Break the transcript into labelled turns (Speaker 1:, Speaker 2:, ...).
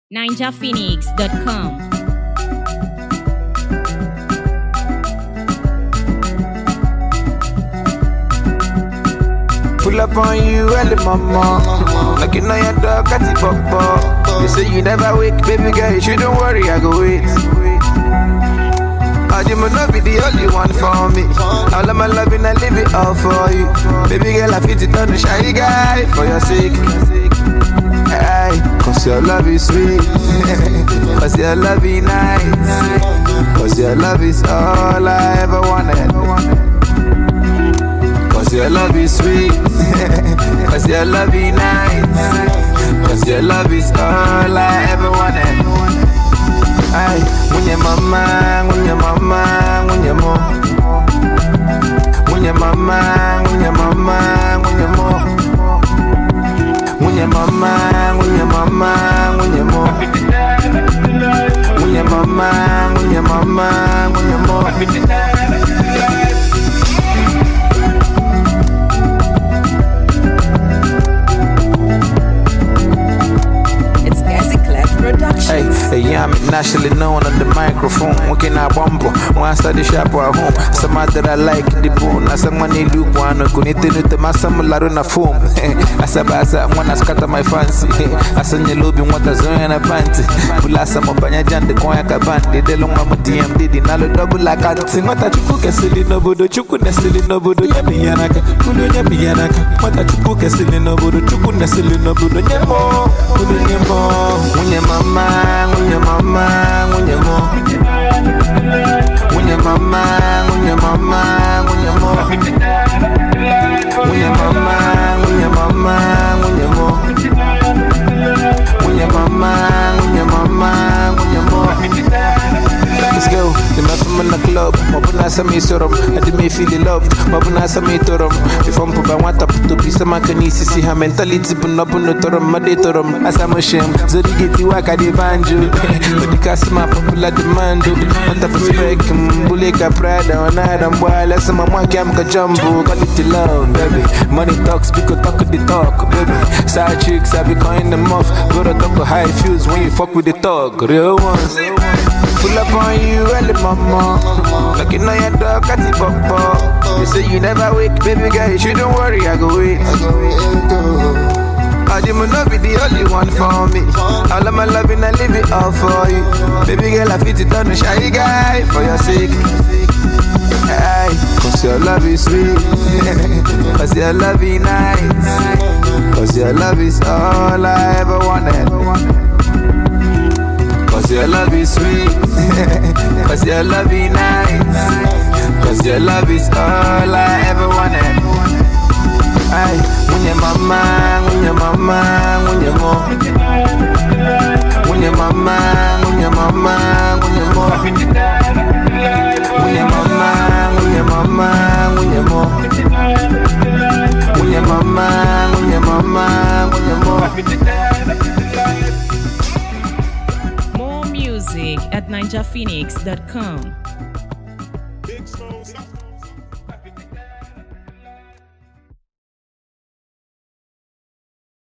Speaker 1: NinjaPhoenix.com.
Speaker 2: Pull up on you early, mama. Looking on your dog, cat it pop. You say you never wake, baby girl, you shouldn't worry, I go wait. You may not be the only one for me. All of my loving, I leave it all for you. Baby girl, I fit it on the shy guy for your sake. Aye, cause your love is sweet. Cause your love is nice. Cause your love is all I ever wanted. Cause your love is sweet. Cause your love is nice. Cause your love is all I ever wanted. Ay, munye mama, munye mama, munye mo. Munye mama, munye mama, munye mo. Munye mama, munye mama, munye mo. Munye mama, munye mama, munye mo. Hey, yeah, I'm nationally known on the microphone. Working at Bumbo, one study shop at home. Some that I like the bone. I some money look one. Couldn't tell the massam laruna foam. I said, when I scatter my fancy. I send you lobby what a zone and a panty. Pulasa Mopanya Jan, the Koyaka band. They long mama DM did in all double like I sing. What a chuku can silly no bodo, chuku silly no bodo, Yabianaka, Kulunya Bianaka. What a chuku can silly no bodo, chuku silly no bodo, Yamo, Kulunyamo, Munya mama. Munye mama, munye mo. Munye mama, munye mama, munye mo. Munye mama, munye mama, munye mo. Munye mama, munye mama, munye mo. Let's go. The man from the club. Mabuna sami sorum. I did me feel loved. Mabuna sami torum. If I'm put by one tap to be some canisi, see her mentality, but not on the torum, madetorum. As I'm ashamed. Zodi get you waka de banjo. But the customer popular demand. On top of spec, Buleka Prada, on Adam Boy, let's some one cam jumbo. Call it love, baby. Money talks, because talk the talk, baby. Side chicks, I be calling them off. Go to talk high fuse when you fuck with the talk. Real ones. Pull up on you early, mama. Looking on your dog, cat it pop. You say you never wake, baby girl, you shouldn't worry, I go wait. You may not be the only one for me. All of my loving, I leave it all for you. Baby girl, I fit it on the shy guy for your sake. Aye, cause your love is sweet. Cause your love is nice. Cause your love is all I ever wanted. Cause your love is sweet. Cause your love is nice. Cause your love is all I ever wanted. Ay, munye mama, munye mama, munye mo. Munye mama, munye mama, munye mo. Munye mama, munye mama, munye mo. Munye mama, munye mama, munye mo.
Speaker 1: More music at NinjaPhoenix.com.